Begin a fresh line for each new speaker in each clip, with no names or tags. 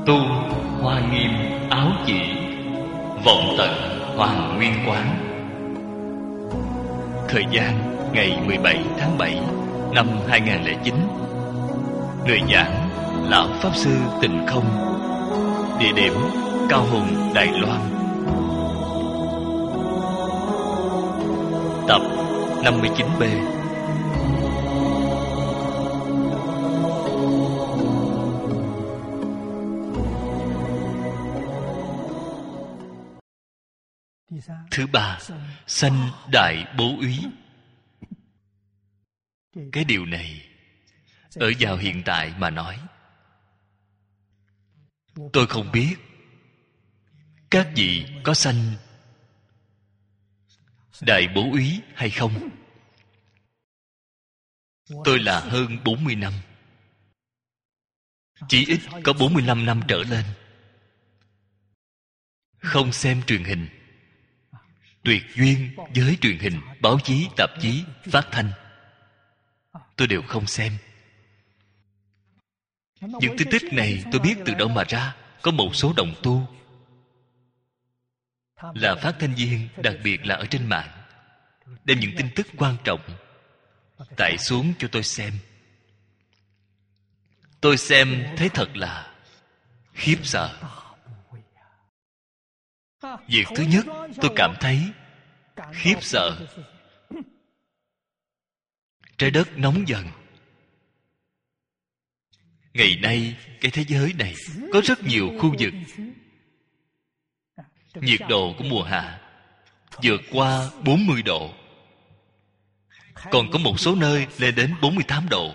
Tu Hoa Nghiêm Áo Chỉ, vọng tận Hoàng Nguyên Quán. Thời gian ngày 17 tháng 7 năm 2009. Người giảng Lão Pháp Sư Tịnh Không. Địa điểm Cao Hùng, Đài Loan. Tập 59B. Thứ ba, sanh đại bố úy. Cái điều này ở vào hiện tại mà nói, tôi không biết các vị có sanh đại bố úy hay không. Tôi là hơn 40 năm, chỉ ít có 45 năm trở lên, không xem truyền hình, tuyệt duyên với truyền hình, báo chí, tạp chí, phát thanh. Tôi đều không xem. Những tin tức này tôi biết từ đâu mà ra. Có một số đồng tu là phát thanh viên, đặc biệt là ở trên mạng, đem những tin tức quan trọng tải xuống cho tôi xem. Tôi xem thấy thật là khiếp sợ. Việc thứ nhất tôi cảm thấy khiếp sợ. Trái đất nóng dần. Ngày nay cái thế giới này có rất nhiều khu vực nhiệt độ của mùa hạ vượt qua 40 độ. Còn có một số nơi lên đến 48 độ.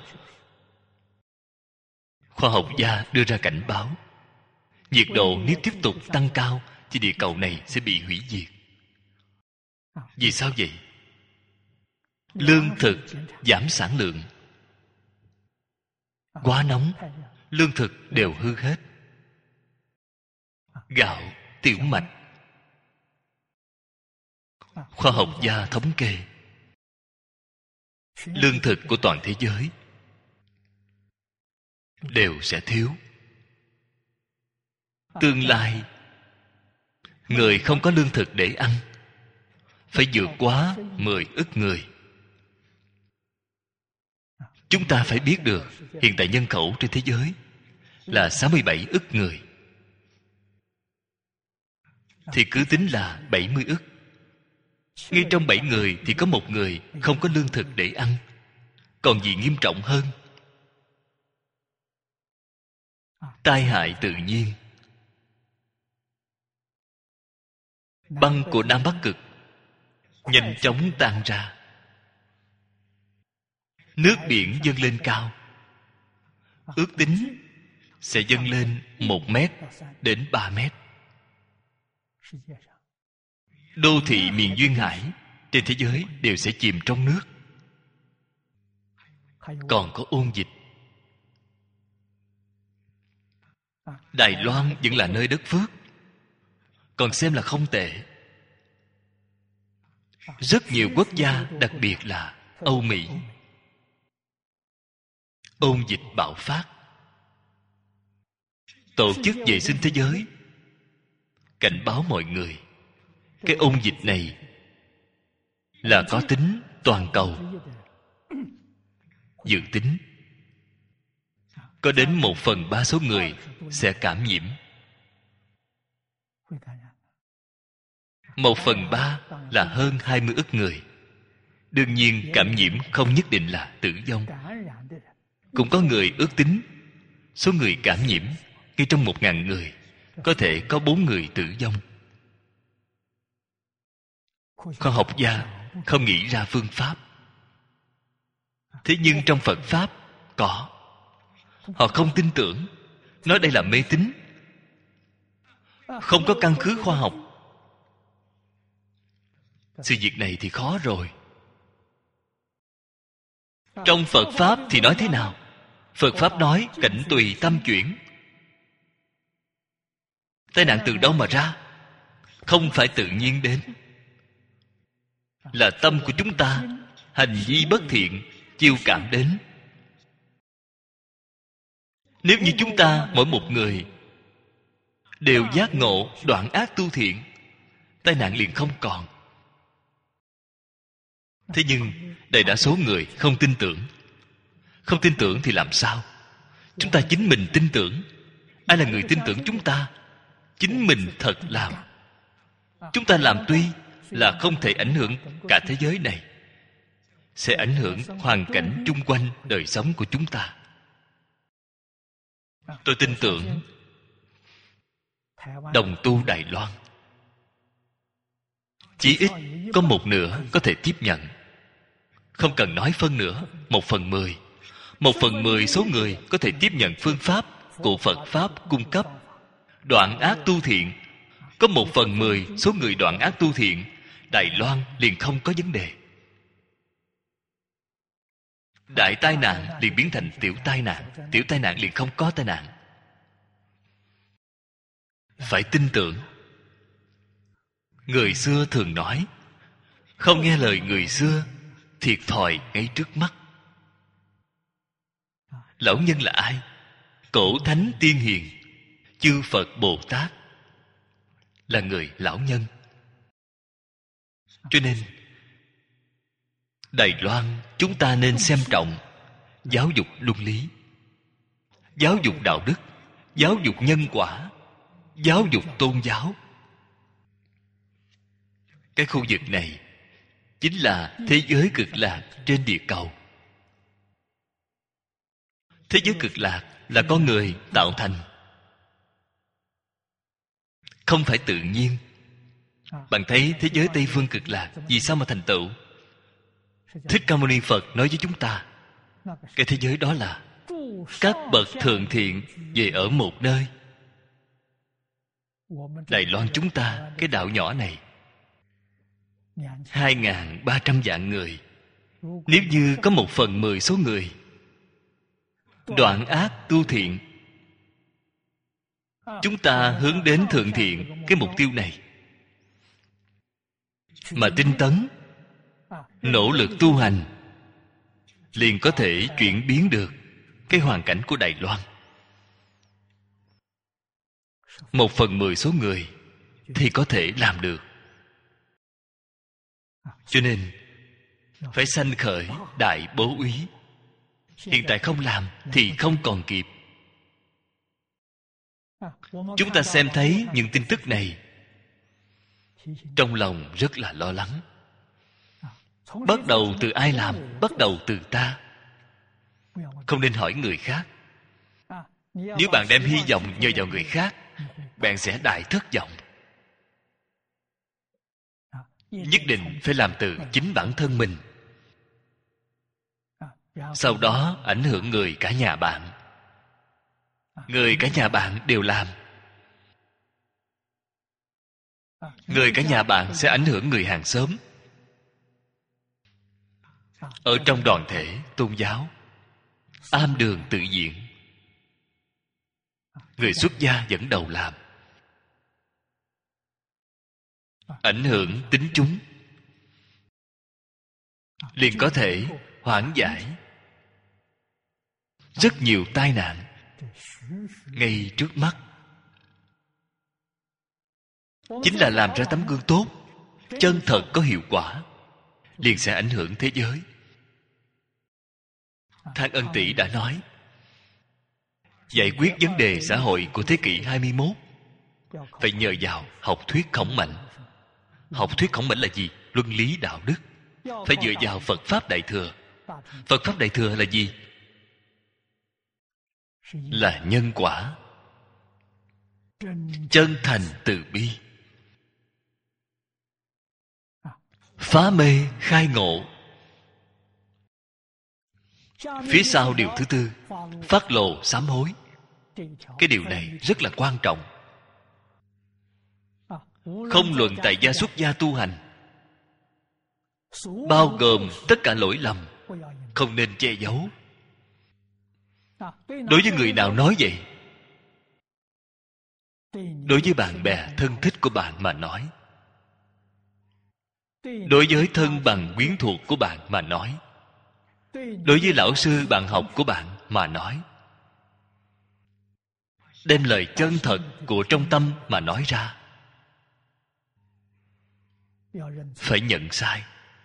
Khoa học gia đưa ra cảnh báo, nhiệt độ nếu tiếp tục tăng cao thì địa cầu này sẽ bị hủy diệt. Vì sao vậy? Lương thực giảm sản lượng, quá nóng, lương thực đều hư hết. Gạo, tiểu mạch. Khoa học gia thống kê, lương thực của toàn thế giới đều sẽ thiếu. Tương lai, người không có lương thực để ăn phải vượt quá 10 ức người. Chúng ta phải biết được hiện tại nhân khẩu trên thế giới là 67 ức người, thì cứ tính là 70 ức. Ngay trong 7 người thì có 1 người không có lương thực để ăn. Còn gì nghiêm trọng hơn? Tai hại tự nhiên. Băng của Nam Bắc Cực nhanh chóng tan ra. Nước biển dâng lên cao, ước tính sẽ dâng lên 1 mét đến 3 mét. Đô thị miền duyên hải trên thế giới đều sẽ chìm trong nước. Còn có ôn dịch. Đài Loan vẫn là nơi đất phước, còn xem là không tệ. Rất nhiều quốc gia, đặc biệt là Âu Mỹ, ôn dịch bạo phát. Tổ chức Vệ sinh Thế giới cảnh báo mọi người, cái ôn dịch này là có tính toàn cầu. Dự tính có đến 1/3 số người sẽ cảm nhiễm. 1/3 là hơn 20 ức người. Đương nhiên cảm nhiễm không nhất định là tử vong. Cũng có người ước tính số người cảm nhiễm ngay trong 1.000 người có thể có 4 người tử vong. Khoa học gia không nghĩ ra phương pháp. Thế nhưng trong Phật Pháp có. Họ không tin tưởng, nói đây là mê tín, không có căn cứ khoa học. Sự việc này thì khó rồi. Trong Phật Pháp thì nói thế nào? Phật Pháp nói cảnh tùy tâm chuyển. Tai nạn từ đâu mà ra? Không phải tự nhiên đến, là tâm của chúng ta hành vi bất thiện chiêu cảm đến. Nếu như chúng ta mỗi một người đều giác ngộ đoạn ác tu thiện, tai nạn liền không còn. Thế nhưng đại đa số người không tin tưởng. Không tin tưởng thì làm sao? Chúng ta chính mình tin tưởng. Ai là người tin tưởng chúng ta? Chính mình thật làm. Chúng ta làm tuy là không thể ảnh hưởng cả thế giới này, sẽ ảnh hưởng hoàn cảnh chung quanh đời sống của chúng ta. Tôi tin tưởng đồng tu Đài Loan chí ít có một nửa có thể tiếp nhận. Không cần nói phân nửa, 1/10. 1/10 số người có thể tiếp nhận phương pháp của Phật Pháp cung cấp. Đoạn ác tu thiện, có 1/10 số người đoạn ác tu thiện, Đài Loan liền không có vấn đề. Đại tai nạn liền biến thành tiểu tai nạn, tiểu tai nạn liền không có tai nạn. Phải tin tưởng. Người xưa thường nói, không nghe lời người xưa, thiệt thòi ngay trước mắt. Lão nhân là ai? Cổ thánh tiên hiền, chư Phật Bồ Tát là người lão nhân. Cho nên Đài Loan chúng ta nên xem trọng giáo dục luân lý, giáo dục đạo đức, giáo dục nhân quả, giáo dục tôn giáo. Cái khu vực này chính là thế giới cực lạc trên địa cầu. Thế giới cực lạc là con người tạo thành, không phải tự nhiên. Bạn thấy thế giới Tây Phương cực lạc vì sao mà thành tựu? Thích Ca Mâu Ni Phật nói với chúng ta, cái thế giới đó là các bậc thượng thiện về ở một nơi. Đài Loan chúng ta, cái đạo nhỏ này 2.300 vạn người, nếu như có 1/10 số người đoạn ác tu thiện, chúng ta hướng đến thượng thiện, cái mục tiêu này mà tinh tấn, nỗ lực tu hành, liền có thể chuyển biến được cái hoàn cảnh của Đài Loan. 1/10 số người thì có thể làm được. Cho nên phải sanh khởi đại bố úy. Hiện tại không làm thì không còn kịp. Chúng ta xem thấy những tin tức này, trong lòng rất là lo lắng. Bắt đầu từ ai làm? Bắt đầu từ ta. Không nên hỏi người khác. Nếu bạn đem hy vọng nhờ vào người khác, bạn sẽ đại thất vọng. Nhất định phải làm từ chính bản thân mình. Sau đó ảnh hưởng người cả nhà bạn. Người cả nhà bạn đều làm. Người cả nhà bạn sẽ ảnh hưởng người hàng xóm. Ở trong đoàn thể tôn giáo, am đường tự diện, người xuất gia dẫn đầu làm, ảnh hưởng tín chúng, liền có thể hoãn giải rất nhiều tai nạn ngay trước mắt. Chính là làm ra tấm gương tốt, chân thật có hiệu quả, liền sẽ ảnh hưởng thế giới. Thang Ân Tỷ đã nói, giải quyết vấn đề xã hội của thế kỷ 21 phải nhờ vào học thuyết Khổng Mạnh. Học thuyết Khổng Mạnh là gì? Luân lý đạo đức. Phải dựa vào Phật Pháp Đại Thừa. Phật Pháp Đại Thừa là gì? Là nhân quả, chân thành từ bi, phá mê khai ngộ. Phía sau điều thứ tư, phát lộ sám hối. Cái điều này rất là quan trọng. Không luận tại gia xuất gia tu hành, bao gồm tất cả lỗi lầm, không nên che giấu. Đối với người nào nói vậy? Đối với bạn bè thân thích của bạn mà nói, đối với thân bằng quyến thuộc của bạn mà nói, đối với lão sư bạn học của bạn mà nói, đem lời chân thật của trong tâm mà nói ra. Phải nhận sai,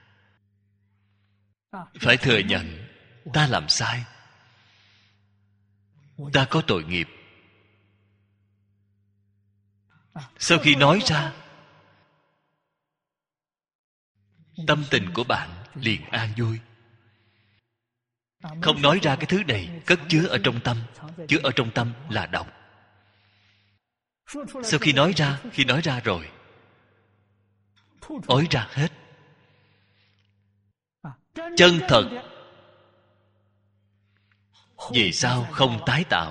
phải thừa nhận ta làm sai, ta có tội nghiệp. Sau khi nói ra, tâm tình của bạn liền an vui. Không nói ra cái thứ này cất chứa ở trong tâm. Chứa ở trong tâm là độc. Sau khi nói ra rồi, ói ra hết. Chân thật vì sao không tái tạo?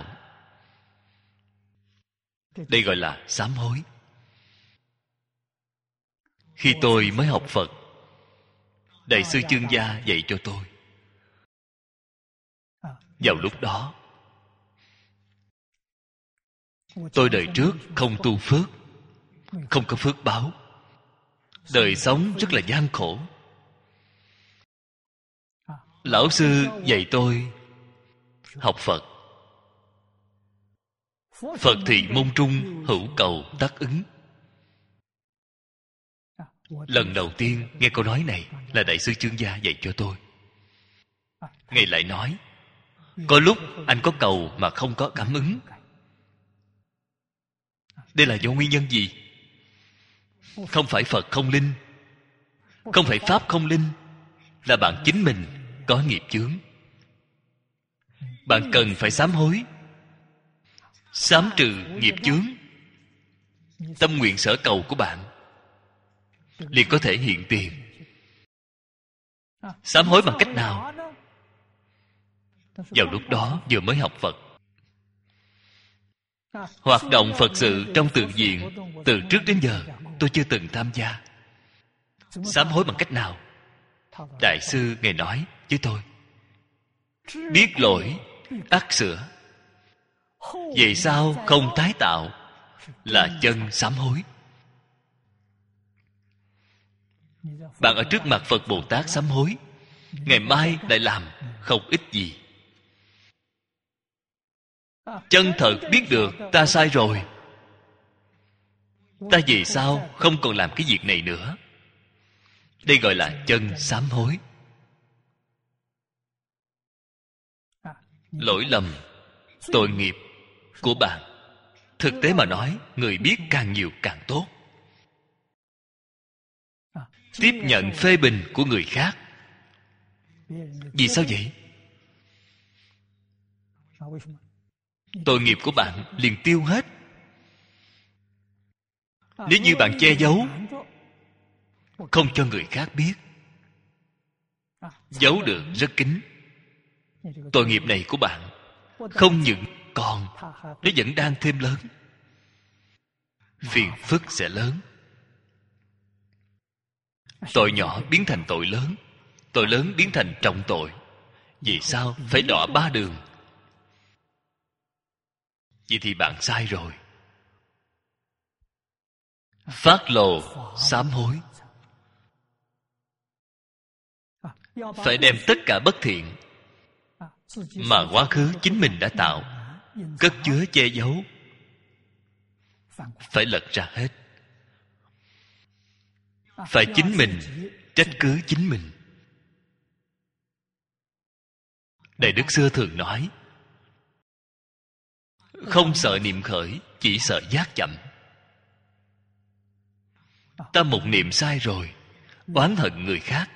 Đây gọi là sám hối. Khi tôi mới học Phật, Đại sư Chương Gia dạy cho tôi. Vào lúc đó, tôi đời trước không tu phước, không có phước báo, đời sống rất là gian khổ. Lão sư dạy tôi học Phật. Phật thì môn trung, hữu cầu tác ứng. Lần đầu tiên nghe câu nói này là Đại sư Chương Gia dạy cho tôi. Ngài lại nói, có lúc anh có cầu mà không có cảm ứng. Đây là do nguyên nhân gì? Không phải Phật không linh, không phải Pháp không linh, là bạn chính mình có nghiệp chướng. Bạn cần phải sám hối, sám trừ nghiệp chướng. Tâm nguyện sở cầu của bạn liền có thể hiện tiền. Sám hối bằng cách nào? Vào lúc đó vừa mới học Phật, hoạt động Phật sự trong tự viện từ trước đến giờ tôi chưa từng tham gia. Sám hối bằng cách nào? Đại sư Ngài nói với tôi, biết lỗi ắt sửa, về sau không tái tạo, là chân sám hối. Bạn ở trước mặt Phật Bồ Tát sám hối, ngày mai lại làm không ích gì. Chân thật biết được ta sai rồi, ta về sau không còn làm cái việc này nữa. Đây gọi là chân sám hối. Lỗi lầm, tội nghiệp của bạn, thực tế mà nói, người biết càng nhiều càng tốt. Tiếp nhận phê bình của người khác. Vì sao vậy? Tội nghiệp của bạn liền tiêu hết. Nếu như bạn che giấu, không cho người khác biết, giấu được rất kín, tội nghiệp này của bạn không những còn, nó vẫn đang thêm lớn. Phiền phức sẽ lớn. Tội nhỏ biến thành tội lớn, tội lớn biến thành trọng tội. Vì sao phải đọa ba đường? Vậy thì bạn sai rồi. Phát lộ sám hối, phải đem tất cả bất thiện mà quá khứ chính mình đã tạo, cất chứa che giấu, phải lật ra hết. Phải chính mình trách cứ chính mình. Đại Đức xưa thường nói, không sợ niệm khởi, chỉ sợ giác chậm. Ta một niệm sai rồi, oán hận người khác,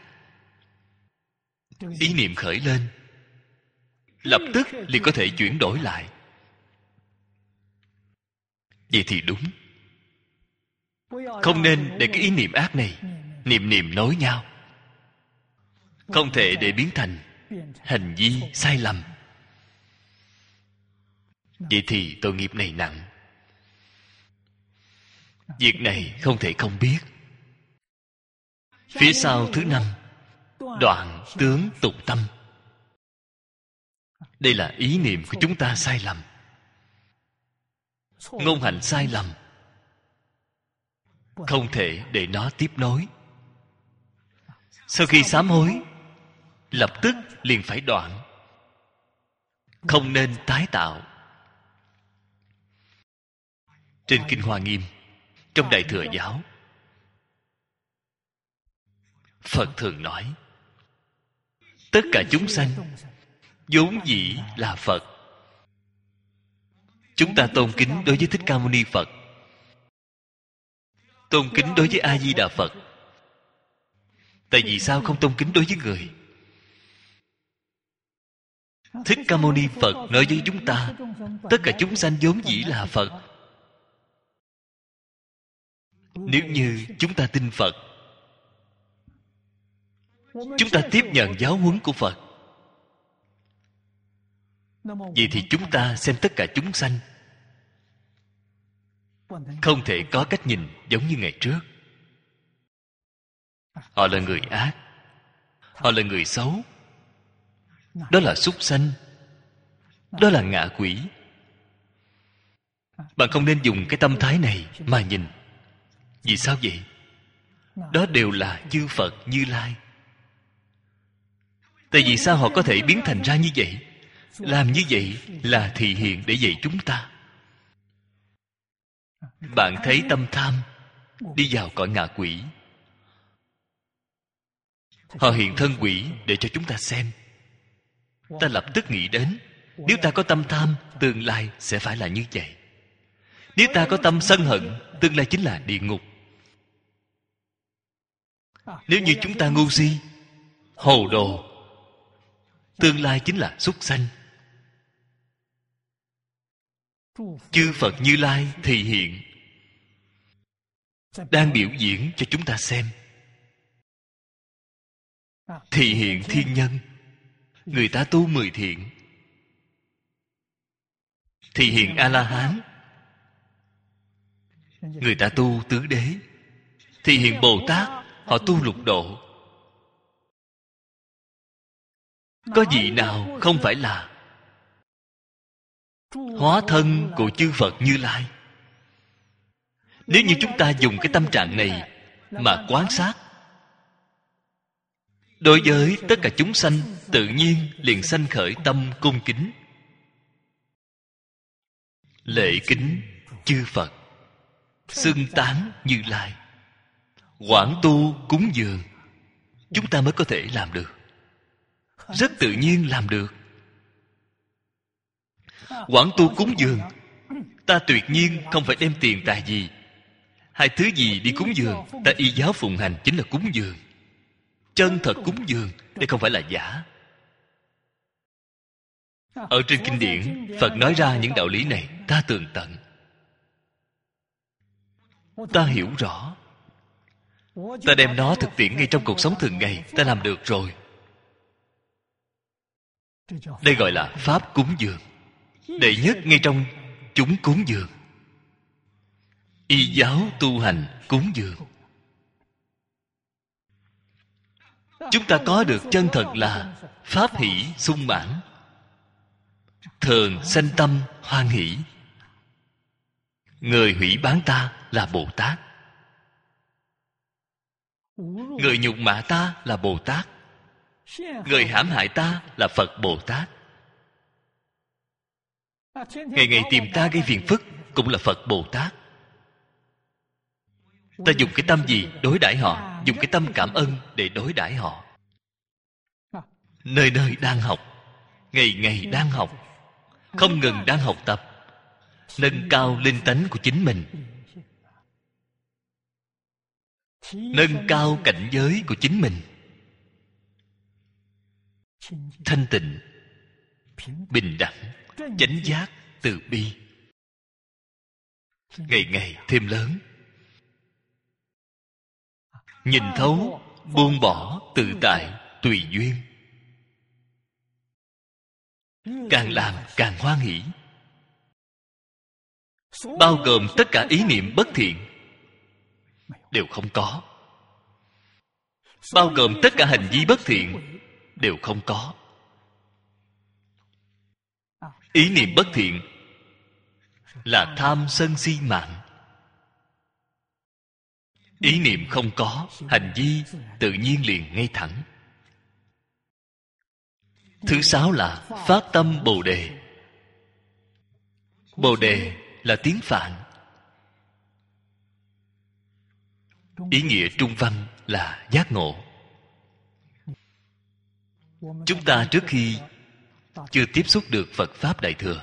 ý niệm khởi lên, lập tức liền có thể chuyển đổi lại. Vậy thì đúng. Không nên để cái ý niệm ác này niệm niệm nối nhau. Không thể để biến thành hành vi sai lầm. Vậy thì tội nghiệp này nặng. Việc này không thể không biết. Phía sau thứ 5, đoạn tướng tục tâm. Đây là ý niệm của chúng ta sai lầm, ngôn hành sai lầm, không thể để nó tiếp nối. Sau khi sám hối, lập tức liền phải đoạn, không nên tái tạo. Trên Kinh Hoa Nghiêm, trong Đại Thừa Giáo, Phật thường nói tất cả chúng sanh vốn dĩ là Phật. Chúng ta tôn kính đối với Thích Ca Mâu Ni Phật, tôn kính đối với A Di Đà Phật. Tại vì sao không tôn kính đối với người? Thích Ca Mâu Ni Phật nói với chúng ta tất cả chúng sanh vốn dĩ là Phật. Nếu như chúng ta tin Phật, chúng ta tiếp nhận giáo huấn của Phật, vậy thì chúng ta xem tất cả chúng sanh không thể có cách nhìn giống như ngày trước. Họ là người ác, họ là người xấu, đó là súc sanh, đó là ngạ quỷ. Bạn không nên dùng cái tâm thái này mà nhìn. Vì sao vậy? Đó đều là chư Phật Như Lai. Tại vì sao họ có thể biến thành ra như vậy? Làm như vậy là thị hiện để dạy chúng ta. Bạn thấy tâm tham đi vào cõi ngạ quỷ, họ hiện thân quỷ để cho chúng ta xem. Ta lập tức nghĩ đến, nếu ta có tâm tham, tương lai sẽ phải là như vậy. Nếu ta có tâm sân hận, tương lai chính là địa ngục. Nếu như chúng ta ngu si, hồ đồ, tương lai chính là súc sanh. Chư Phật Như Lai thị hiện, đang biểu diễn cho chúng ta xem. Thị hiện thiên nhân, người ta tu 10 thiện. Thị hiện A-la-hán, người ta tu tứ đế. Thị hiện Bồ Tát, họ tu lục độ. Có vị nào không phải là hóa thân của chư Phật Như Lai? Nếu như chúng ta dùng cái tâm trạng này mà quan sát, đối với tất cả chúng sanh tự nhiên liền sanh khởi tâm cung kính, lễ kính chư Phật, xưng tán Như Lai, quảng tu cúng dường. Chúng ta mới có thể làm được, rất tự nhiên làm được. Quảng tu cúng dường, ta tuyệt nhiên không phải đem tiền tài gì, hai thứ gì đi cúng dường. Ta y giáo phụng hành chính là cúng dường, chân thật cúng dường, đây không phải là giả. Ở trên kinh điển, Phật nói ra những đạo lý này, ta tường tận, ta hiểu rõ, ta đem nó thực tiễn ngay trong cuộc sống thường ngày, ta làm được rồi. Đây gọi là pháp cúng dường, đệ nhất ngay trong chúng cúng dường. Y giáo tu hành cúng dường. Chúng ta có được chân thật là pháp hỷ sung mãn, thường sanh tâm hoan hỷ. Người hủy bán ta là Bồ Tát, người nhục mạ ta là Bồ Tát, người hãm hại ta là Phật Bồ Tát, ngày ngày tìm ta gây phiền phức cũng là Phật Bồ Tát. Ta dùng cái tâm gì đối đãi họ? Dùng cái tâm cảm ơn để đối đãi họ. Nơi nơi đang học, ngày ngày đang học, không ngừng đang học tập, nâng cao linh tánh của chính mình, nâng cao cảnh giới của chính mình, thanh tịnh, bình đẳng, chánh giác, từ bi, ngày ngày thêm lớn. Nhìn thấu, buông bỏ, tự tại, tùy duyên, càng làm càng hoan hỷ. Bao gồm tất cả ý niệm bất thiện đều không có, bao gồm tất cả hành vi bất thiện đều không có. Ý niệm bất thiện là tham sân si mạng. Ý niệm không có, hành vi tự nhiên liền ngay thẳng. Thứ sáu là phát tâm Bồ Đề. Bồ Đề là tiếng Phạn, Ý nghĩa trung văn là giác ngộ. Chúng ta trước khi chưa tiếp xúc được Phật Pháp Đại Thừa,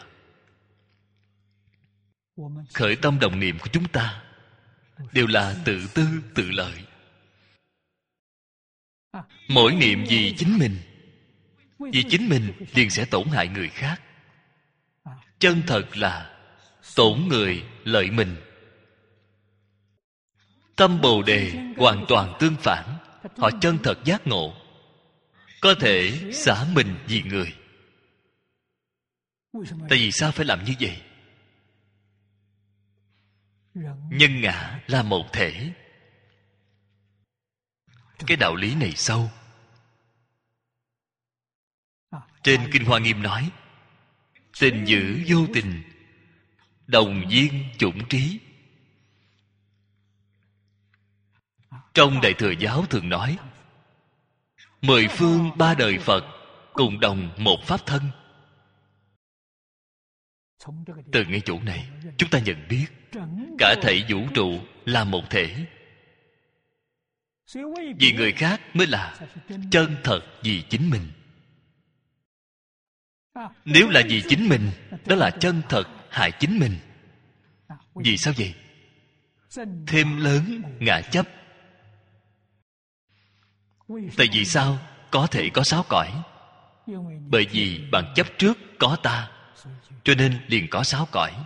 khởi tâm đồng niệm của chúng ta đều là tự tư tự lợi. Mỗi niệm vì chính mình, vì chính mình liền sẽ tổn hại người khác. Chân thật là tổn người lợi mình. Tâm Bồ Đề hoàn toàn tương phản. Họ chân thật giác ngộ, có thể xả mình vì người. Tại vì sao phải làm như vậy? Nhân ngã là một thể. Cái đạo lý này sâu. Trên Kinh Hoa Nghiêm nói: tình dữ vô tình, đồng duyên chủng trí. Trong Đại Thừa Giáo thường nói: 10 phương 3 đời Phật cùng đồng một pháp thân. Từ ngay chỗ này chúng ta nhận biết cả thảy vũ trụ là một thể. Vì người khác mới là chân thật vì chính mình. Nếu là vì chính mình, đó là chân thật hại chính mình. Vì sao vậy? Thêm lớn ngã chấp. Tại vì sao có thể có 6 cõi? Bởi vì bạn chấp trước có ta, cho nên liền có 6 cõi.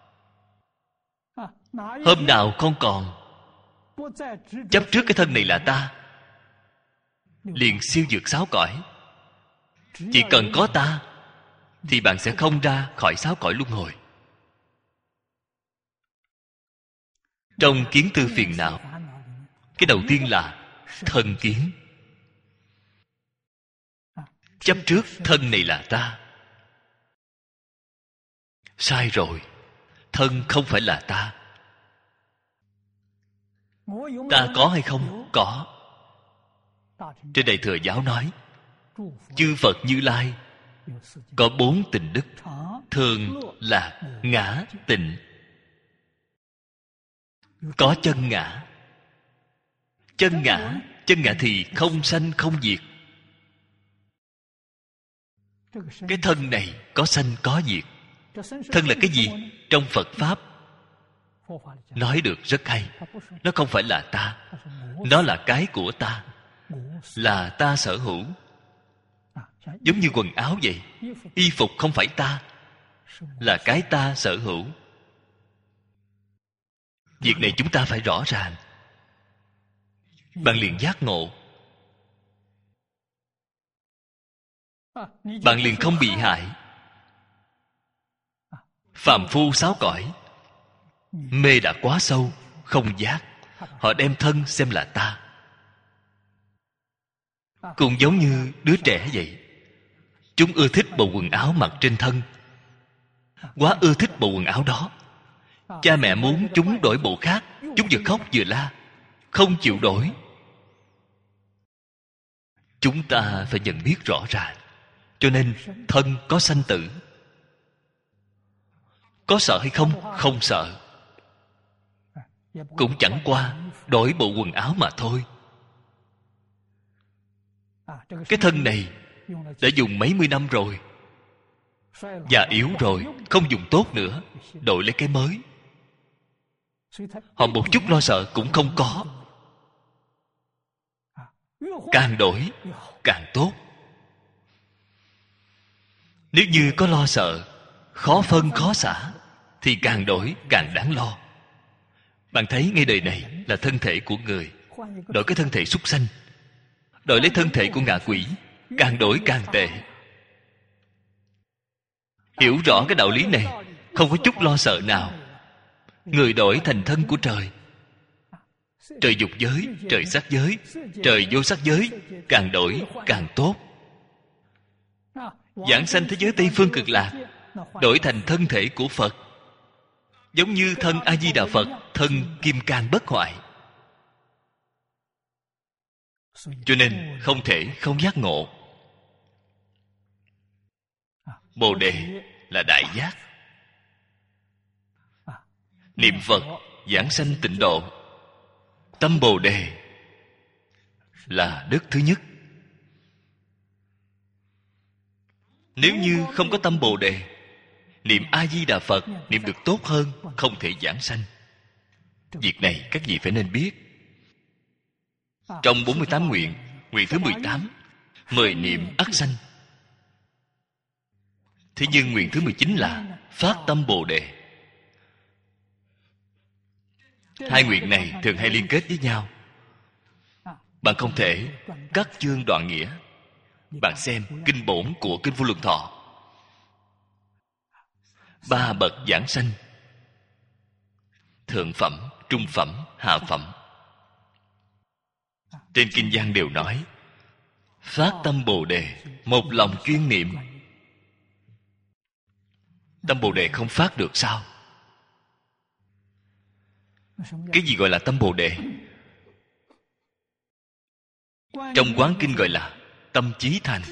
Hôm nào không còn chấp trước cái thân này là ta, liền siêu vượt 6 cõi. Chỉ cần có ta thì bạn sẽ không ra khỏi 6 cõi luân hồi. Trong kiến tư phiền não, cái đầu tiên là thân kiến. Chấp trước thân này là ta. Sai rồi. Thân không phải là ta. Ta có hay không? Có. Trên Đại Thừa Giáo nói chư Phật Như Lai có 4 tình đức: thường, lạc, ngã, tịnh. Có chân ngã. Chân ngã thì không sanh không diệt. Cái thân này có sanh có diệt. Thân là cái gì? Trong Phật Pháp nói được rất hay. Nó không phải là ta, nó là cái của ta, là ta sở hữu. Giống như quần áo vậy. Y phục không phải ta, là cái ta sở hữu. Việc này chúng ta phải rõ ràng. Bạn liền giác ngộ. Bạn liền không bị hại. Phàm phu 6 cõi mê đã quá sâu, không giác. Họ đem thân xem là ta. Cũng giống như đứa trẻ vậy. Chúng ưa thích bộ quần áo mặc trên thân, quá ưa thích bộ quần áo đó. Cha mẹ muốn chúng đổi bộ khác, chúng vừa khóc vừa la, không chịu đổi. Chúng ta phải nhận biết rõ ràng. Cho nên thân có sanh tử. Có sợ hay không? Không sợ. Cũng chẳng qua đổi bộ quần áo mà thôi. Cái thân này đã dùng mấy mươi năm rồi, già yếu rồi, không dùng tốt nữa, đổi lấy cái mới. Họ một chút lo sợ cũng không có. Càng đổi càng tốt. Nếu như có lo sợ, khó phân khó xả, thì càng đổi càng đáng lo. Bạn thấy ngay đời này là thân thể của người, đổi cái thân thể súc sanh, đổi lấy thân thể của ngạ quỷ, càng đổi càng tệ. Hiểu rõ cái đạo lý này, không có chút lo sợ nào. Người đổi thành thân của trời. Trời dục giới, trời sắc giới, trời vô sắc giới, càng đổi càng tốt. Giảng sanh thế giới Tây Phương Cực Lạc, đổi thành thân thể của Phật, giống như thân A Di Đà Phật, thân kim cang bất hoại. Cho nên không thể không giác ngộ. Bồ Đề là đại giác. Niệm Phật giảng sanh tịnh độ, Tâm Bồ Đề là đức thứ nhất. Nếu như không có tâm Bồ Đề, niệm A Di Đà Phật niệm được tốt hơn, không thể giảng sanh. Việc này các vị phải nên biết. Trong 48 nguyện, nguyện thứ 18 mời niệm ắt sanh. Thế nhưng nguyện thứ 19 là phát tâm Bồ Đề. Hai nguyện này thường hay liên kết với nhau. Bạn không thể cắt chương đoạn nghĩa. Bạn xem kinh bổn của Kinh Vô Lượng Thọ. 3 bậc giảng sanh: thượng phẩm, trung phẩm, hạ phẩm. Trên kinh văn đều nói phát tâm Bồ Đề, một lòng chuyên niệm. Tâm Bồ Đề không phát được sao? Cái gì gọi là tâm Bồ Đề? Trong Quán Kinh gọi là tâm chí thành,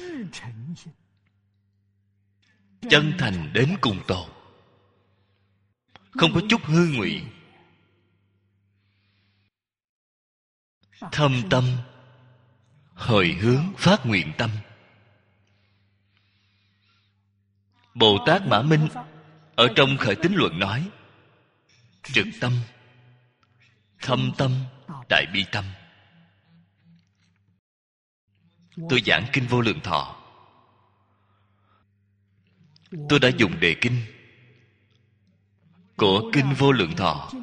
chân thành đến cùng tột, không có chút hư ngụy. Thâm tâm, hồi hướng phát nguyện tâm. Bồ Tát Mã Minh ở trong Khởi Tín Luận nói: trực tâm, thâm tâm, đại bi tâm. Tôi giảng Kinh Vô Lượng Thọ, tôi đã dùng đề kinh của Kinh Vô Lượng Thọ: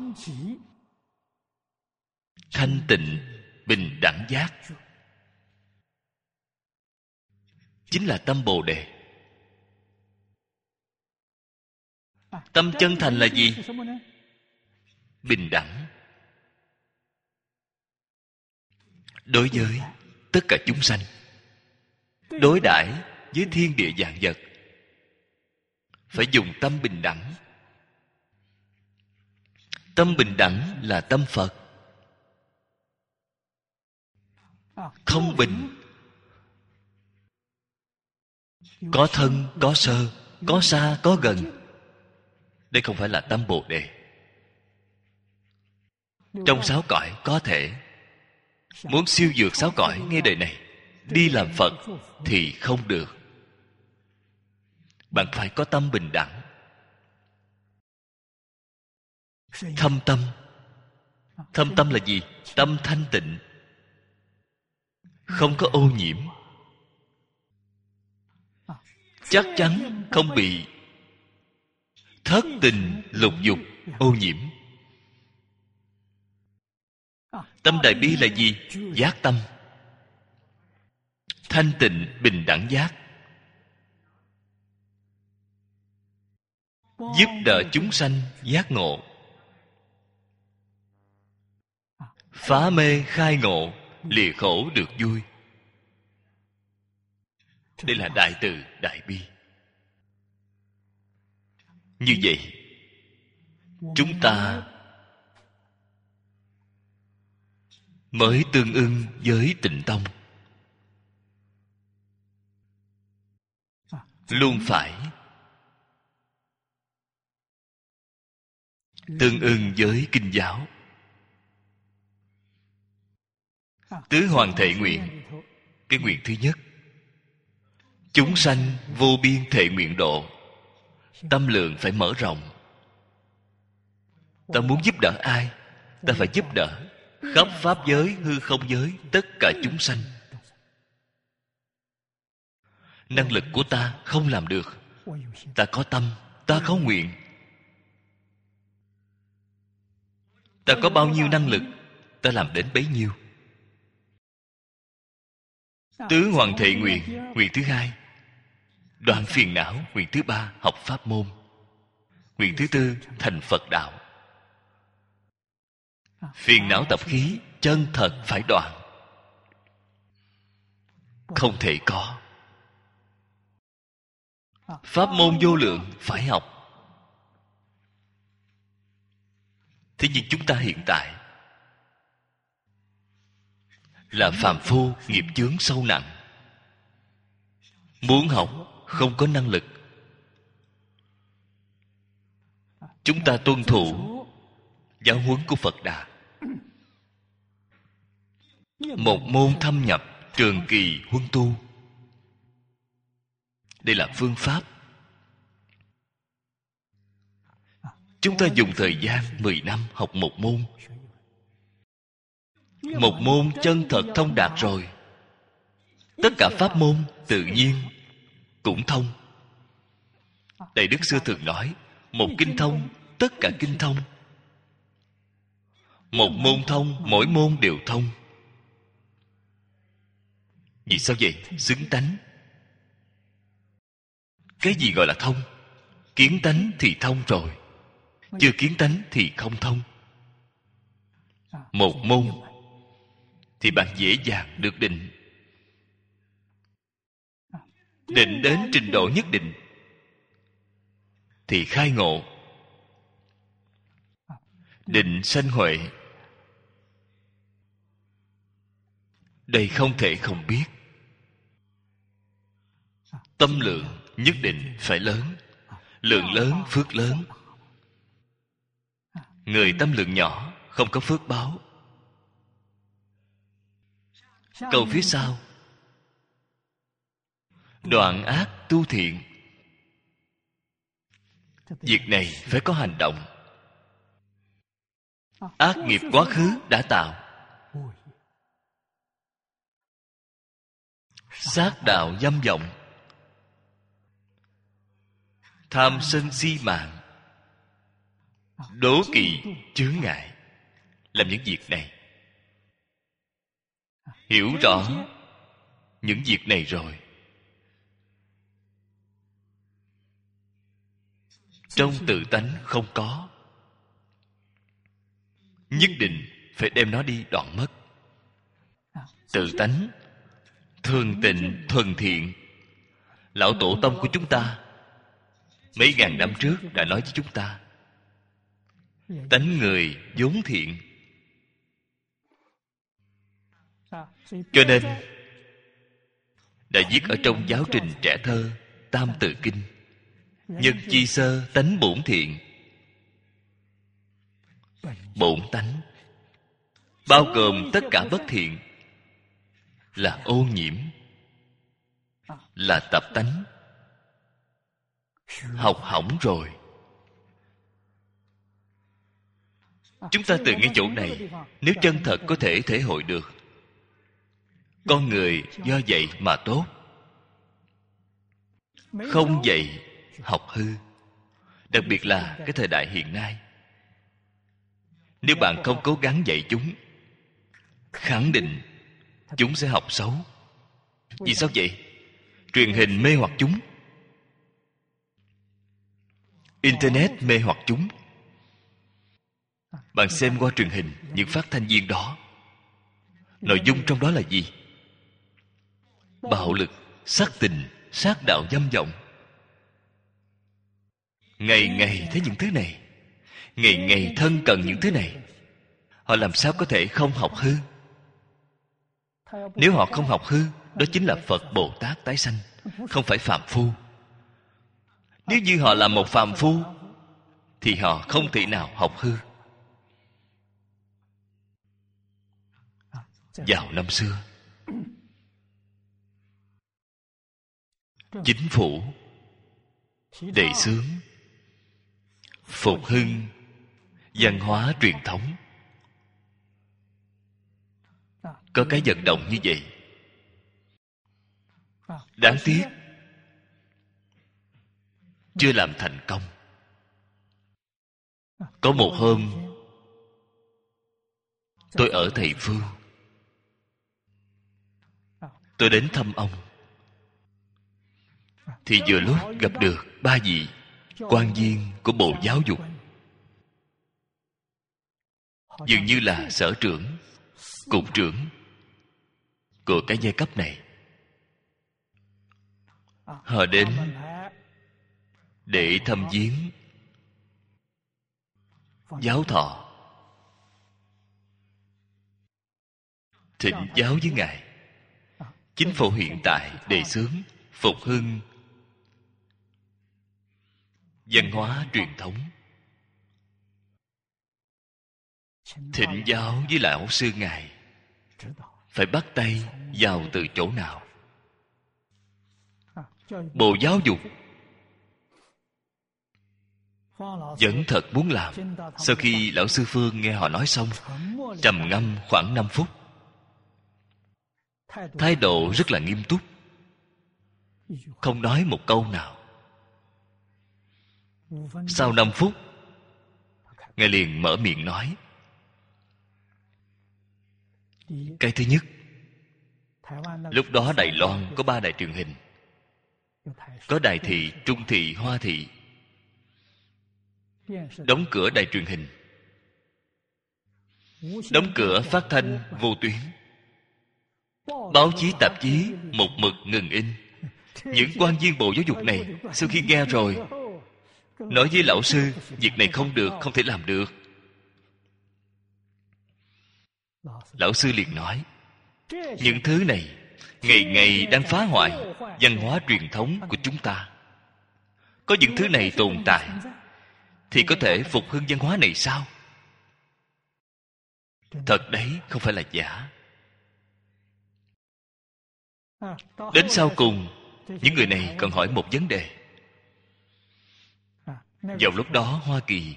thanh tịnh bình đẳng giác, chính là tâm Bồ Đề. Tâm chân thành là gì? Bình đẳng. Đối với tất cả chúng sanh, đối đãi với thiên địa vạn vật, phải dùng tâm bình đẳng. Tâm bình đẳng là tâm Phật. Không bình, có thân, có sơ, có xa, có gần. Đây không phải là tâm Bồ Đề. Trong 6 cõi có thể. Muốn siêu vượt 6 cõi ngay đời này, đi làm Phật thì không được. Bạn phải có tâm bình đẳng. Thâm tâm. Thâm tâm là gì? Tâm thanh tịnh, không có ô nhiễm. Chắc chắn không bị thất tình lục dục ô nhiễm. Tâm đại bi là gì? Giác tâm, thanh tịnh bình đẳng giác, giúp đỡ chúng sanh giác ngộ, phá mê khai ngộ, lìa khổ được vui. Đây là đại từ đại bi. Như vậy, chúng ta mới tương ưng với Tịnh Tông. Luôn phải tương ưng với Kinh giáo. Tứ Hoàng Thệ Nguyện, cái nguyện thứ nhất: chúng sanh vô biên thệ nguyện độ. Tâm lượng phải mở rộng. Ta muốn giúp đỡ ai? Ta phải giúp đỡ khắp pháp giới, hư không giới, tất cả chúng sanh. Năng lực của ta không làm được. Ta có tâm, ta có nguyện. Ta có bao nhiêu năng lực, ta làm đến bấy nhiêu. Tứ Hoàng Thệ Nguyện, nguyện thứ hai: đoạn phiền não. Nguyện thứ ba: học pháp môn. Nguyện thứ tư: thành Phật đạo. Phiền não tập khí chân thật phải đoạn, không thể có. Pháp môn vô lượng phải học. Thế nhưng chúng ta hiện tại là phàm phu, nghiệp chướng sâu nặng, muốn học không có năng lực. Chúng ta tuân thủ giáo huấn của Phật Đà. một môn thâm nhập, trường kỳ huân tu. Đây là phương pháp. Chúng ta dùng thời gian 10 năm học một môn. Một môn chân thật thông đạt rồi, tất cả pháp môn tự nhiên cũng thông. Đại Đức xưa thường nói, một kinh thông, tất cả kinh thông. Một môn thông, mỗi môn đều thông. Vì sao vậy? Xứng tánh. Cái gì gọi là thông? Kiến tánh thì thông rồi, chưa kiến tánh thì không thông. Một môn thì bạn dễ dàng được định. Định đến trình độ nhất định thì khai ngộ. Định sanh huệ. Đây không thể không biết. Tâm lượng nhất định phải lớn. Lượng lớn phước lớn. Người tâm lượng nhỏ không có phước báo. Câu phía sau: đoạn ác tu thiện. Việc này phải có hành động. Ác nghiệp quá khứ đã tạo. Sát đạo dâm vọng, tham sân si mạng, đố kỵ chướng ngại. Làm những việc này, hiểu rõ những việc này rồi, trong tự tánh không có, nhất định phải đem nó đi đoạn mất. Tự tánh thường tịnh thuần thiện. Lão tổ tông của chúng ta mấy ngàn năm trước đã nói với chúng ta, tánh người vốn thiện. Cho nên đã viết ở trong giáo trình trẻ thơ Tam Tự Kinh: Nhật chi sơ tánh bổn thiện. Bổn tánh bao gồm tất cả bất thiện, là ô nhiễm, là tập tánh, học hỏng rồi. Chúng ta từ ngay chỗ này, nếu chân thật có thể thể hội được, con người do vậy mà tốt, không vậy học hư. Đặc biệt là cái thời đại hiện nay, nếu bạn không cố gắng dạy chúng, khẳng định chúng sẽ học xấu. Vì sao vậy? Truyền hình mê hoặc chúng, Internet mê hoặc chúng. Bạn xem qua truyền hình những phát thanh viên đó, nội dung trong đó là gì? Bạo lực, sát tình, sát đạo dâm vọng. Ngày ngày thấy những thứ này, ngày ngày thân cận những thứ này, họ làm sao có thể không học hư? Nếu họ không học hư, đó chính là Phật Bồ Tát tái sanh, không phải phàm phu. Nếu như họ là một phàm phu thì họ không thể nào học hư. Vào năm xưa, chính phủ đề xướng phục hưng văn hóa truyền thống, có cái vận động như vậy. Đáng tiếc chưa làm thành công. Có một hôm, tôi ở Thầy Phương, tôi đến thăm ông, thì vừa lúc gặp được ba vị quan viên của Bộ Giáo dục, dường như là sở trưởng, cục trưởng của cái giai cấp này. Họ đến để thăm viếng giáo thọ, thỉnh giáo với ngài. Chính phủ hiện tại đề xướng phục hưng văn hóa truyền thống, thỉnh giáo với lão sư ngài, phải bắt tay vào từ chỗ nào? Bộ Giáo dục vẫn thật muốn làm. Sau khi lão sư Phương nghe họ nói xong, trầm ngâm khoảng 5 phút, thái độ rất là nghiêm túc, không nói một câu nào. Sau 5 phút, Ngài liền mở miệng nói: cái thứ nhất, lúc đó Đài Loan có 3 đài truyền hình. Có Đài Thị, Trung Thị, Hoa Thị. Đóng cửa đài truyền hình, đóng cửa phát thanh vô tuyến, báo chí tạp chí một mực ngừng in. Những quan viên Bộ Giáo dục này sau khi nghe rồi, nói với lão sư việc này không được, không thể làm được. Lão sư liền nói: những thứ này ngày ngày đang phá hoại văn hóa truyền thống của chúng ta. Có những thứ này tồn tại thì có thể phục hưng văn hóa này sao? Thật đấy, không phải là giả. Đến sau cùng, những người này còn hỏi một vấn đề. Vào lúc đó Hoa Kỳ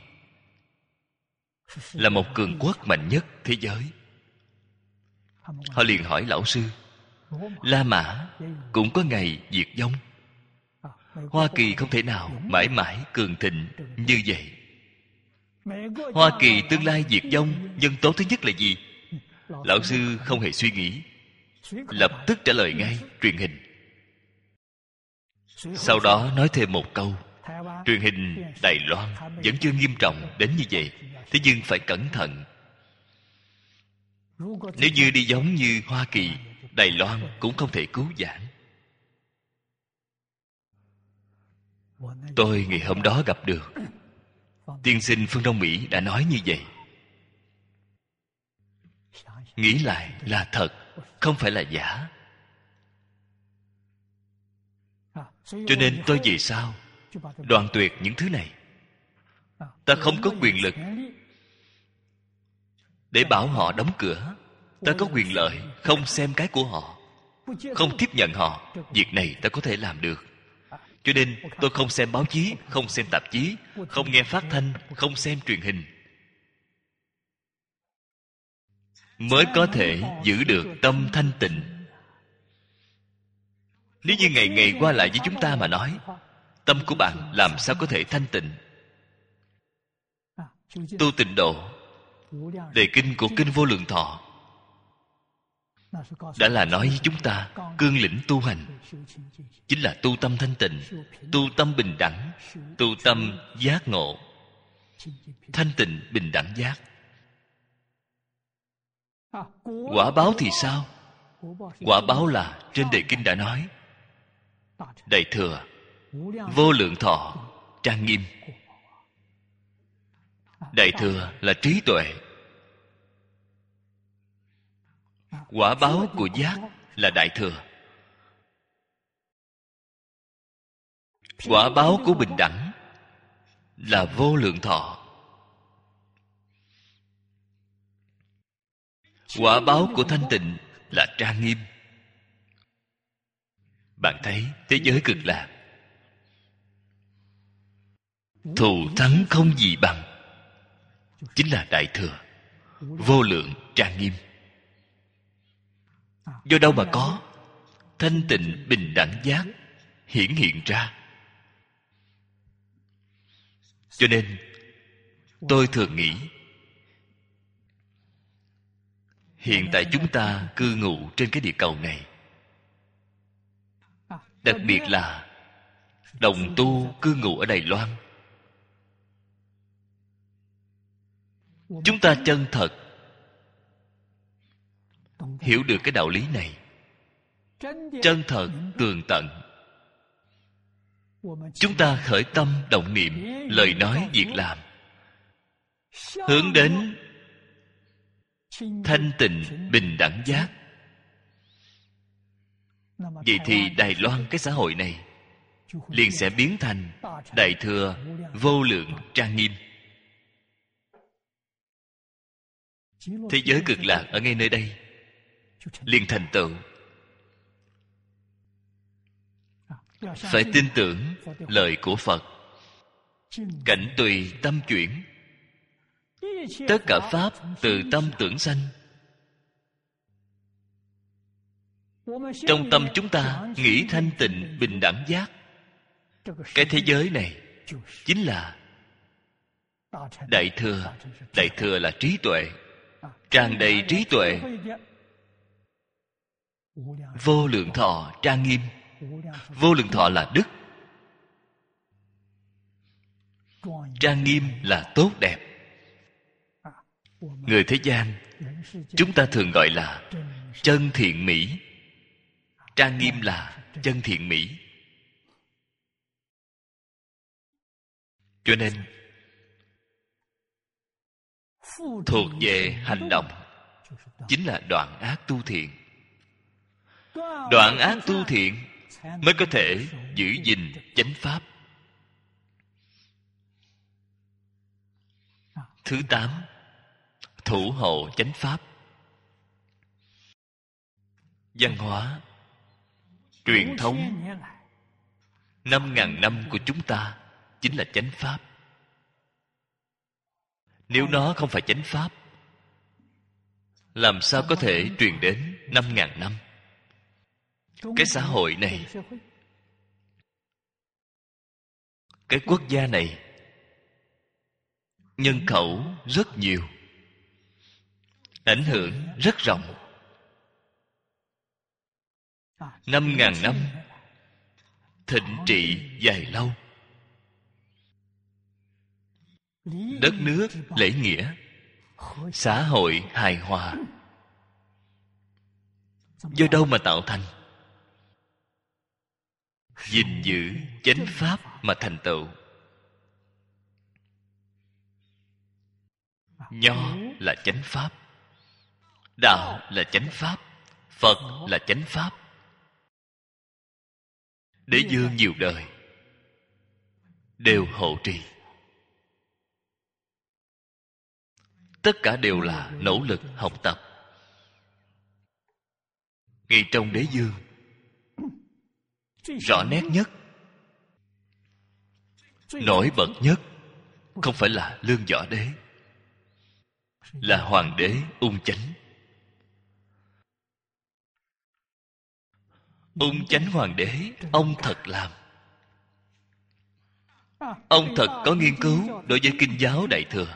là một cường quốc mạnh nhất thế giới. Họ liền hỏi lão sư: La Mã cũng có ngày diệt vong. Hoa Kỳ không thể nào mãi mãi cường thịnh như vậy. Hoa Kỳ tương lai diệt vong, nhân tố thứ nhất là gì? Lão sư không hề suy nghĩ, lập tức trả lời ngay: truyền hình. Sau đó nói thêm một câu: truyền hình Đài Loan vẫn chưa nghiêm trọng đến như vậy, thế nhưng phải cẩn thận. Nếu như đi giống như Hoa Kỳ, Đài Loan cũng không thể cứu vãn. Tôi ngày hôm đó gặp được tiên sinh Phương Đông Mỹ đã nói như vậy. Nghĩ lại là thật, không phải là giả. Cho nên tôi về sau đoạn tuyệt những thứ này. Ta không có quyền lực để bảo họ đóng cửa. Ta có quyền lợi không xem cái của họ, không tiếp nhận họ. Việc này ta có thể làm được. Cho nên tôi không xem báo chí, không xem tạp chí, không nghe phát thanh, không xem truyền hình, mới có thể giữ được tâm thanh tịnh. Nếu như ngày ngày qua lại với chúng ta mà nói, tâm của bạn làm sao có thể thanh tịnh? Tu Tịnh Độ, đề kinh của Kinh Vô Lượng Thọ đã là nói với chúng ta cương lĩnh tu hành chính là tu tâm thanh tịnh, tu tâm bình đẳng, tu tâm giác ngộ. Thanh tịnh bình đẳng giác. Quả báo thì sao? Quả báo là trên đề kinh đã nói: Đại Thừa Vô Lượng Thọ trang nghiêm. Đại Thừa là trí tuệ. Quả báo của giác là Đại Thừa. Quả báo của bình đẳng là Vô Lượng Thọ. Quả báo của thanh tịnh là trang nghiêm. Bạn thấy thế giới cực lạc, thù thắng không gì bằng, chính là Đại Thừa Vô Lượng trang nghiêm. Do đâu mà có? Thanh tịnh bình đẳng giác hiển hiện ra. Cho nên tôi thường nghĩ, hiện tại chúng ta cư ngụ trên cái địa cầu này, đặc biệt là đồng tu cư ngụ ở Đài Loan, chúng ta chân thật hiểu được cái đạo lý này, chân thật tường tận, chúng ta khởi tâm động niệm, lời nói việc làm hướng đến thanh tịnh bình đẳng giác, vậy thì Đài Loan, cái xã hội này liền sẽ biến thành Đại Thừa Vô Lượng trang nghiêm. Thế giới cực lạc ở ngay nơi đây, liền thành tựu. Phải tin tưởng lời của Phật. Cảnh tùy tâm chuyển. Tất cả pháp từ tâm tưởng sanh. Trong tâm chúng ta nghĩ thanh tịnh bình đẳng giác. Cái thế giới này chính là Đại Thừa. Đại Thừa là trí tuệ, tràn đầy trí tuệ. Vô lượng thọ trang nghiêm. Vô lượng thọ là đức, trang nghiêm là tốt đẹp. Người thế gian chúng ta thường gọi là chân thiện mỹ. Trang nghiêm là chân thiện mỹ. Cho nên thuộc về hành động chính là đoạn ác tu thiện. Đoạn ác tu thiện mới có thể giữ gìn chánh pháp. Thứ 8, thủ hộ chánh pháp. Văn hóa truyền thống 5.000 năm của chúng ta chính là chánh pháp. Nếu nó không phải chánh pháp, làm sao có thể truyền đến 5.000 năm? Cái xã hội này, cái quốc gia này, nhân khẩu rất nhiều, ảnh hưởng rất rộng. 5.000 năm thịnh trị dài lâu. Đất nước lễ nghĩa, xã hội hài hòa. Do đâu mà tạo thành? Gìn giữ chánh pháp mà thành tựu. Nho là chánh pháp, đạo là chánh pháp, Phật là chánh pháp. Đế vương nhiều đời đều hộ trì. Tất cả đều là nỗ lực học tập. Ngay trong đế vương, rõ nét nhất, nổi bật nhất không phải là Lương Võ Đế, là Hoàng đế Ung Chánh. Ung Chánh Hoàng đế, ông thật làm. Ông thật có nghiên cứu đối với kinh giáo Đại Thừa.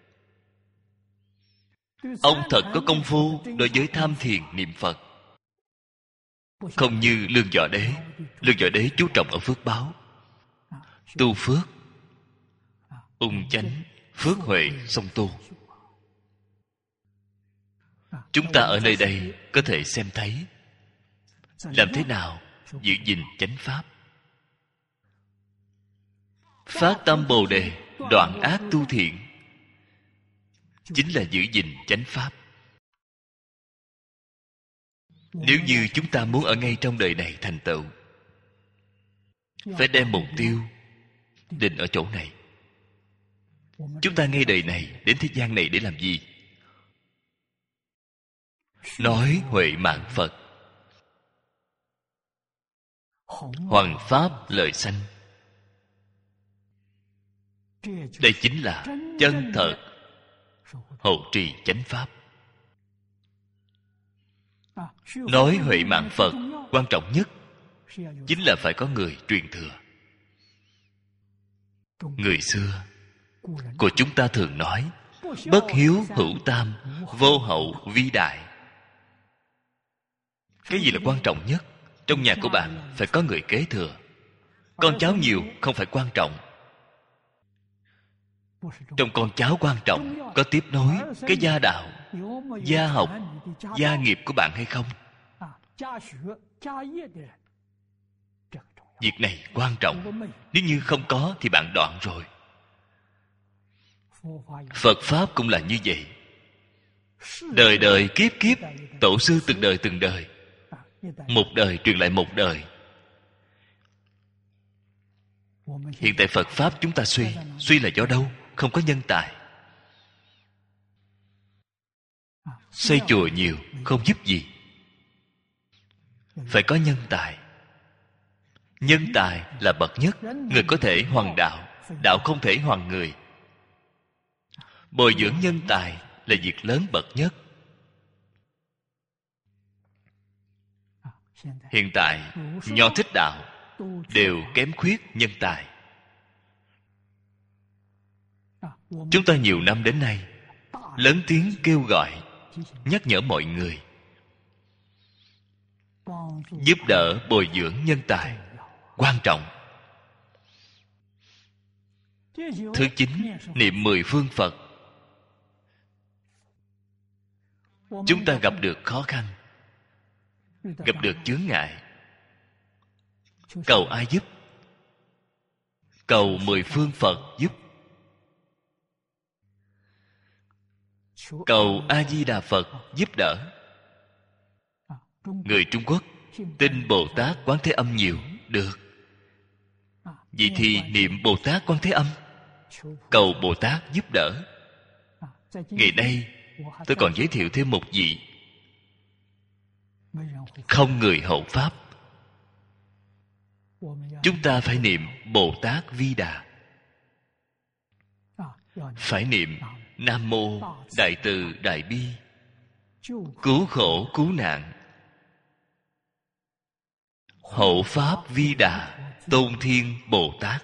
Ông thật có công phu đối với tham thiền niệm Phật. Không như Lương Võ Đế. Lương Võ Đế chú trọng ở phước báo, tu phước. Ung Chánh phước huệ song tu. Chúng ta ở nơi đây có thể xem thấy làm thế nào giữ gìn chánh pháp. Phát tâm Bồ Đề, đoạn ác tu thiện, chính là giữ gìn chánh pháp. Nếu như chúng ta muốn ở ngay trong đời này thành tựu, phải đem mục tiêu định ở chỗ này. Chúng ta ngay đời này đến thế gian này để làm gì? Nói huệ mạng Phật, hoằng pháp lợi sanh. Đây chính là chân thật hộ trì chánh pháp. Nói huệ mạng Phật, quan trọng nhất chính là phải có người truyền thừa. Người xưa của chúng ta thường nói bất hiếu hữu tam, vô hậu vi đại. Cái gì là quan trọng nhất? Trong nhà của bạn phải có người kế thừa. Con cháu nhiều không phải quan trọng. Trong con cháu quan trọng có tiếp nối cái gia đạo, gia học, gia nghiệp của bạn hay không? Việc này quan trọng. Nếu như không có thì bạn đoạn rồi. Phật Pháp cũng là như vậy. Đời đời kiếp kiếp, tổ sư từng đời, một đời truyền lại một đời. Hiện tại Phật Pháp chúng ta suy là do đâu? Không có nhân tài. Xây chùa nhiều không giúp gì. phải có nhân tài. Nhân tài là bậc nhất. Người có thể hoằng đạo, đạo không thể hoằng người. Bồi dưỡng nhân tài là việc lớn bậc nhất. Hiện tại Nho Thích Đạo đều kém khuyết nhân tài. Chúng ta nhiều năm đến nay lớn tiếng kêu gọi, nhắc nhở mọi người giúp đỡ bồi dưỡng nhân tài quan trọng. Thứ 9, niệm 10 phương Phật. Chúng ta gặp được khó khăn, gặp được chướng ngại, cầu ai giúp? Cầu 10 phương Phật giúp. Cầu A Di Đà Phật giúp đỡ. Người Trung Quốc tin Bồ Tát Quán Thế Âm nhiều, được. Vậy thì niệm Bồ Tát Quán Thế Âm, cầu Bồ Tát giúp đỡ. Ngày nay tôi còn giới thiệu thêm một vị không người hộ pháp. Chúng ta phải niệm Bồ Tát Vi Đà, phải niệm Nam Mô Đại Từ Đại Bi cứu khổ cứu nạn hộ pháp Vi Đà Tôn Thiên Bồ Tát,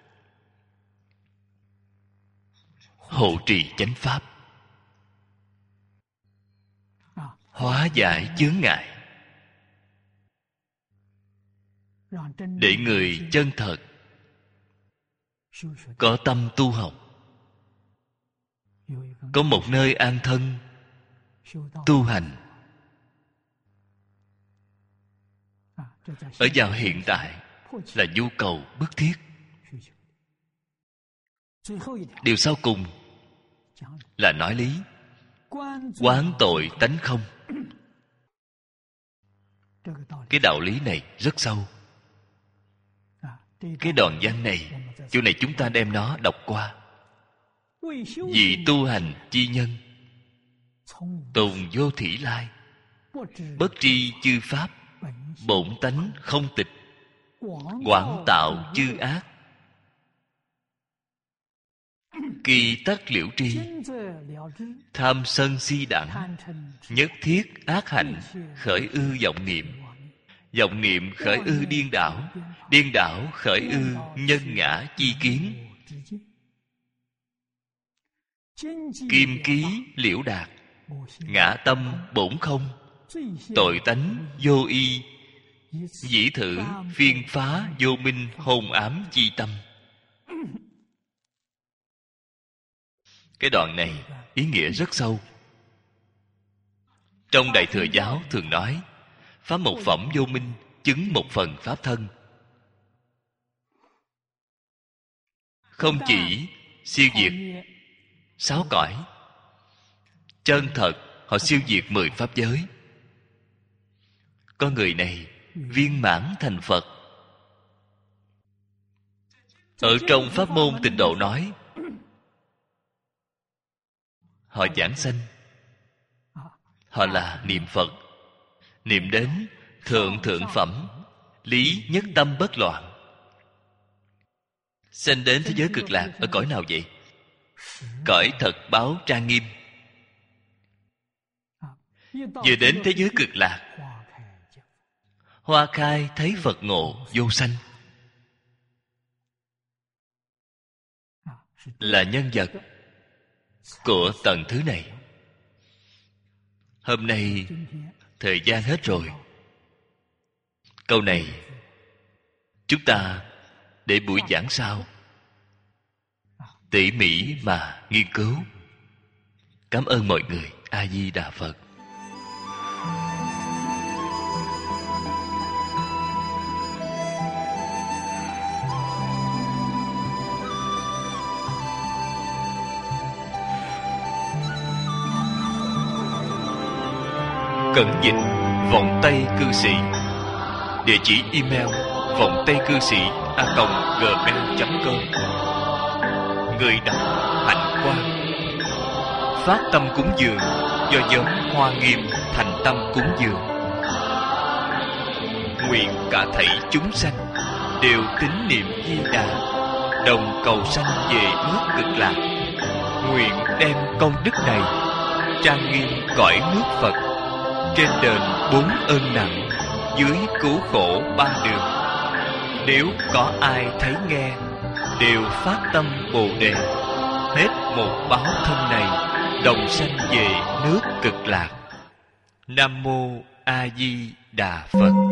hộ trì chánh pháp, hóa giải chướng ngại, để người chân thật có tâm tu học, có một nơi an thân tu hành. Ở vào hiện tại là nhu cầu bức thiết. Điều sau cùng là nói lý, quán tội tánh không. Cái đạo lý này rất sâu. Cái đoạn văn này, chỗ này chúng ta đem nó đọc qua. Vì tu hành chi nhân, tùng vô thủy lai, bất tri chư pháp, bổn tánh không tịch, quảng tạo chư ác, kỳ tắc liễu tri, tham sân si đẳng, nhất thiết ác hạnh, khởi ư vọng niệm, vọng niệm khởi ư điên đảo, điên đảo khởi ư nhân ngã chi kiến, kim ký liễu đạt, ngã tâm bổn không, tội tánh vô y, dĩ thử phiên phá vô minh hôn ám chi tâm. Cái đoạn này ý nghĩa rất sâu. Trong Đại Thừa Giáo thường nói phá một phẩm vô minh, chứng một phần pháp thân. Không chỉ siêu diệt 6 cõi, chân thật họ siêu diệt 10 pháp giới. Con người này viên mãn thành Phật. Ở trong pháp môn Tịnh Độ nói họ giảng sanh, họ là niệm Phật, niệm đến thượng thượng phẩm, lý nhất tâm bất loạn. Sanh đến thế giới cực lạc ở cõi nào vậy? Cõi thật báo trang nghiêm. Vừa đến thế giới cực lạc, hoa khai thấy Phật ngộ vô sanh, là nhân vật của tầng thứ này. Hôm nay thời gian hết rồi. Câu này chúng ta để buổi giảng sau tỉ mỉ mà nghiên cứu. Cảm ơn mọi người. A Di Đà Phật. Cẩn dịch Vọng Tây Cư Sĩ. Địa chỉ email vọng tây cư sĩ @gmail.com. Người đọc Hạnh Quang. Phát tâm cúng dường do nhóm Hoa Nghiêm thành tâm cúng dường. nguyện cả thảy chúng sanh đều tín niệm Di Đà, đồng cầu sanh về nước Cực Lạc. Nguyện đem công đức này trang nghiêm cõi nước Phật, trên đền 4 ơn nặng, dưới cứu khổ 3 đường. Nếu có ai thấy nghe, đều phát tâm Bồ Đề, hết một báo thân này, đồng sanh về nước Cực Lạc. Nam mô A Di Đà Phật.